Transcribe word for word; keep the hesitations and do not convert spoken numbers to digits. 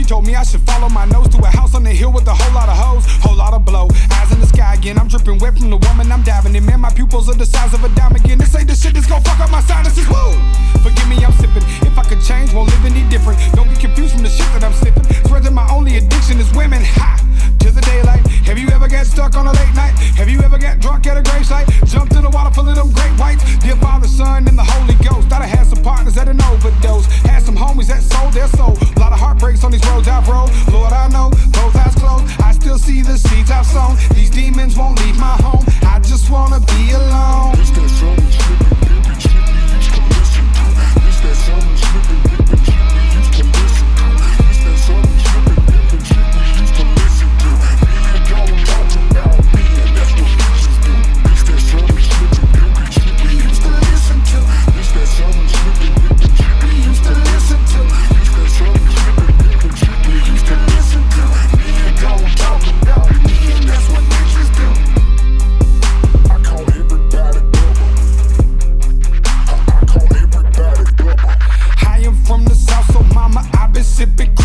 told me I should follow my nose to a house on the hill with a whole lot of hoes, whole lot of blow. Eyes in the sky again, I'm dripping wet from the woman I'm diving in. Man, my pupils are the size of a dime again. This ain't the shit that's gon' fuck up my sinuses. Woo! Forgive me, I'm sipping. If I could change, won't live any different. Don't get confused from the shit that I'm slipping. Swear that my only addiction is women. Ha! To the daylight. Have you ever got stuck on a late night? Have you ever got drunk at a gravesite? Jumped in the water full of them great whites. Dear Father, Son, and the Holy Ghost. Thought I had some partners that an overdose. Had some homies that sold their soul. A lot of heartbreaks on these roads I've rode. Lord, I know, both eyes closed. I still see the seeds I've sown. These demons won't leave my home. I just wanna be alone. It's that summer slipping, dipping shit we used to listen to. It's that summer slipping, dipping shit we used to listen to. It's that summer slipping, dipping shit we used to listen to. Me and y'all talk about me, and that's what bitches do. It's that summer slipping, dipping shit we used to listen to. It's that summer slipping, dipping shit we used to listen to. It's that summer slipping, dipping shit we used to listen to. Me and y'all talk about me, and that's what bitches do. I call everybody double. I call everybody double. I am from the south, so mama, I've been sipping